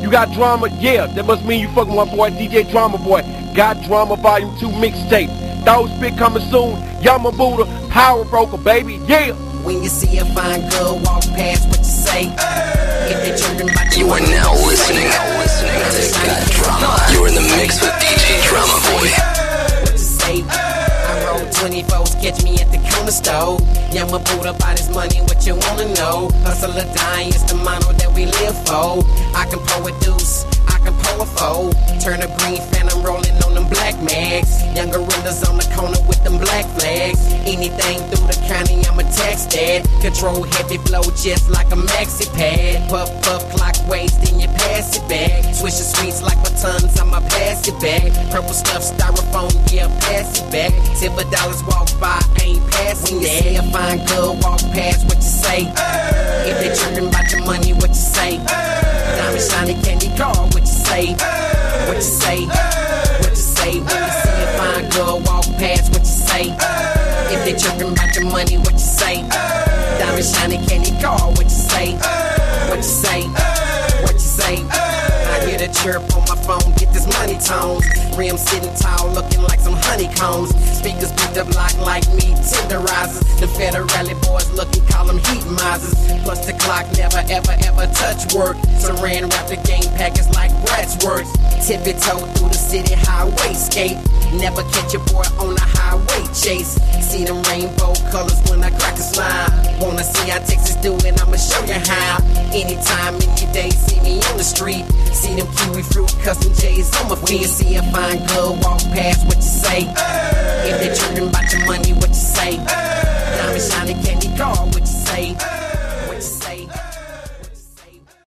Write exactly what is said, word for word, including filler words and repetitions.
You got drama? Yeah, that must mean you fucking my boy D J Drama Boy. Got Drama Volume two mixtape. Those spit coming soon. Yama Buddha, Power Broker, baby, yeah. When you see a fine girl walk past, what you say? If they tripping about you are now listening, listening to Got Drama. You're in the mix with D J Drama Boy. What you say? I roll twenty-fours, catch me at the corner store. Yama Buddha about his money, what you wanna know? Hustle or die, it's the motto that we live for. I can pour a deuce, I can pour a foe. Turn a green phantom, rolling on them black mags. Young gorillas on the corner with them black flags. Anything through the county, I'ma tax that. Control heavy flow just like a maxi pad. Puff, puff, clockways, then you pass it back. Swish the sweets like batons, I'ma pass it back. Purple stuff, styrofoam, yeah, pass it back. Silver dollars walk by, ain't passing that. See a fine girl walk past, what you say? If they tripping about your money, what you say? Diamond shiny candy car, what you say? What you say? What you say? When you see a fine girl walk past, what you say? If they tripping about your money, what you say? Diamond shiny candy car, what you say? What you say? What you say? I hear the chirp on my phone, get this money tones. Rim sitting tall, looking like some honeycombs. Speakers beat the block like me, tenderizers. The Federale boys looking, call them heat misers. Plus the clock never ever ever touch work. Saran wrap the game package like Bratz works. Tippy toe through the city highway skate. Never catch a boy on a highway chase. See them rainbow colors when I crack a slide. Wanna see how Texas do it, I'ma show you how. Anytime, any day, see me on the street. See them kiwi fruit custom J's on my feet. See a fine girl walk past, what you say? If they tripping about your money, what you say? Diamond shiny candy car, what you say?